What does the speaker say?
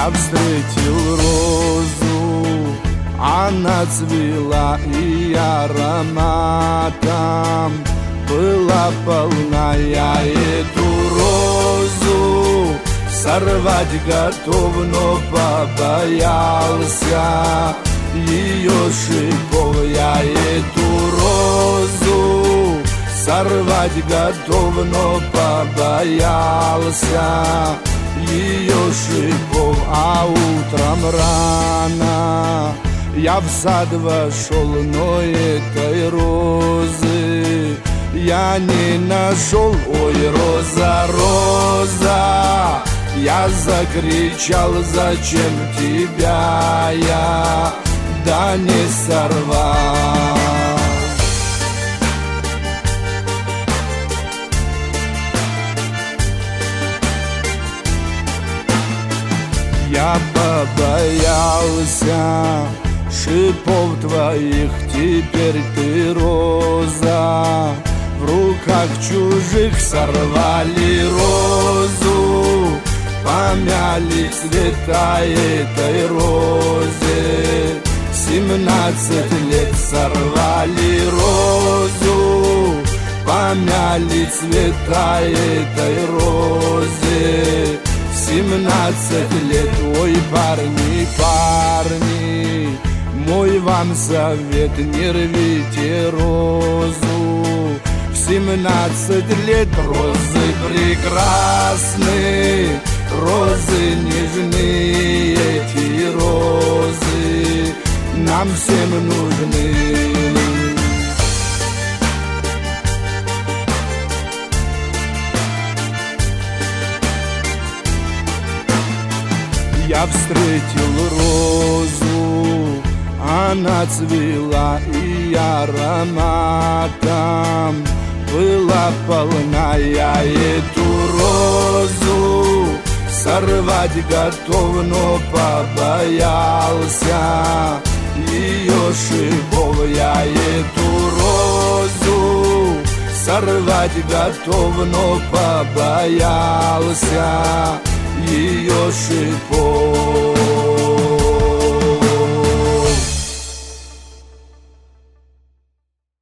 Я встретил розу, она цвела и ароматом была полна. Я эту розу сорвать готов, но побоялся ее шипов. Я эту розу сорвать готов, но побоялся ее шипов. А утром рано я в сад вошел, но этой розы я не нашел. Ой, роза, роза, я закричал, зачем тебя я да не сорвал. Я побоялся шипов твоих, теперь ты роза в руках чужих. Сорвали розу, помяли цвета этой розе. 17 лет сорвали розу, помяли цвета этой розе. 17 лет, ой, парни, парни, мой вам совет, не рвите розу. В 17 лет розы прекрасны, розы нежны, эти розы нам всем нужны. Я встретил розу, она цвела и ароматом была полна. Я эту розу сорвать готов, но побоялся ее шипов. Я эту розу сорвать готов, но побоялся ее шипов.